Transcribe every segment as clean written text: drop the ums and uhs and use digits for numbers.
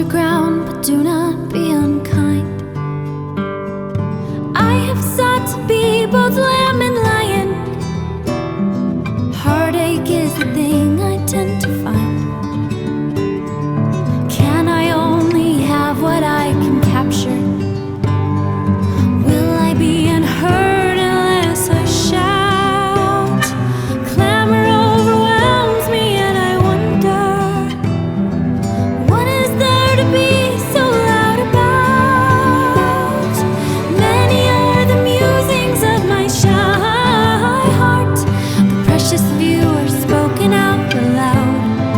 your ground, but do not be unkind. I have sought to be both lamb and lion. Heartache is the thing I tend to find. Can I only have what I can capture? Will I be unheard unless I shout? Clamor overwhelms me and I wonder, what is there to be so loud about? Many are the musings of my shy heart, the precious few are spoken out aloud.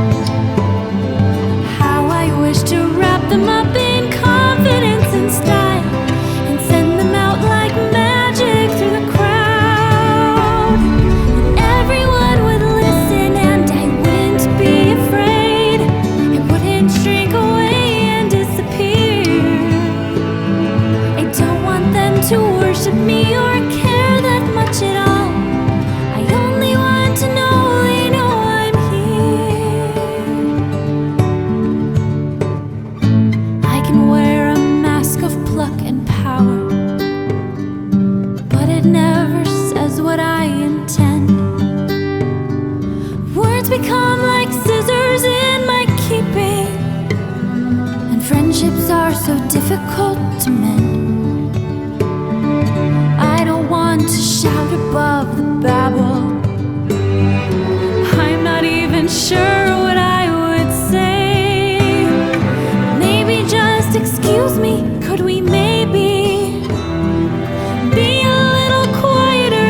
How I wish to wrap them up in confidence and style, and send them out like magic through the crowd. And everyone would listen and I wouldn't be afraid. I wouldn't shrink away and disappear. I don't want them to worship me or care that much at all. I only want to know they know I'm here. I can wear a mask of pluck and power, but it never says what I intend. Words become like scissors in my keeping, and friendships are so difficult to mend. I don't want to shout above the babble. I'm not even sure what I would say. Maybe just excuse me, could we maybe be a little quieter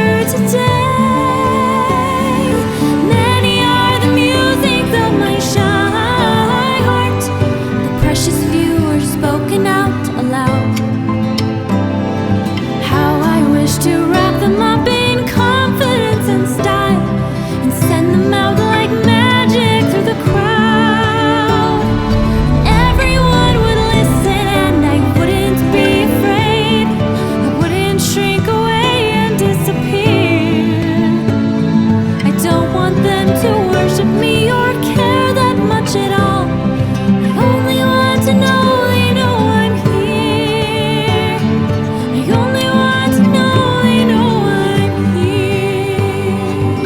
today? Many are the musings of my shy heart, the precious few are spoken out aloud. How I wish to wrap them up in confidence and style, and send them out like magic through the crowd. Everyone would listen and I wouldn't be afraid. I wouldn't shrink away and disappear. I don't want them to worship me or care that much at all. I only want to know they know I'm here. I only want to know they know I'm here.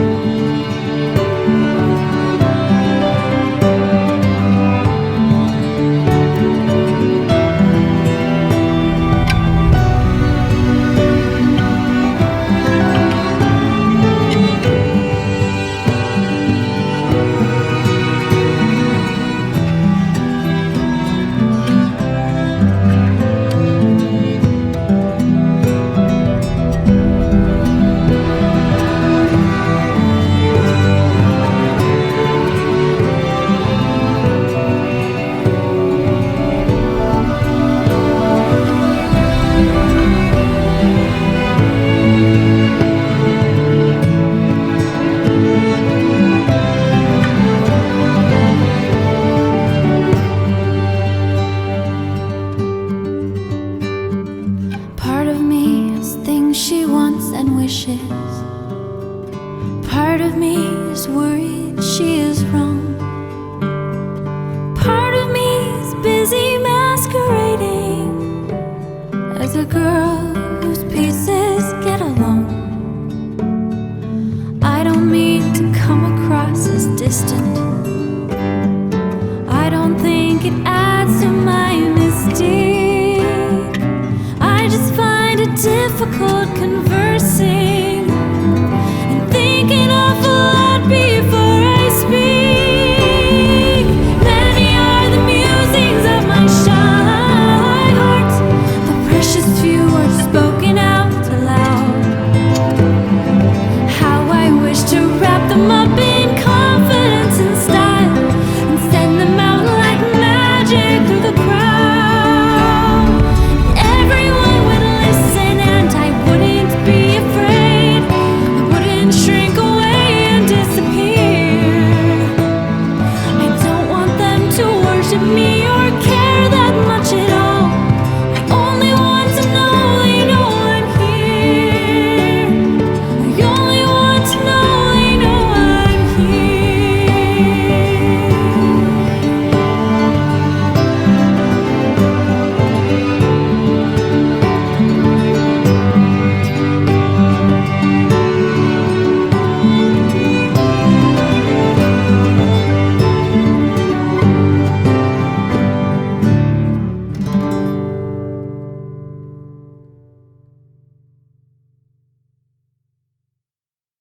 Part of me has things she wants and wishes. Part of me is worried she is wrong. Part of me is busy masquerading as a girl whose pieces get along. I don't mean to come across as distant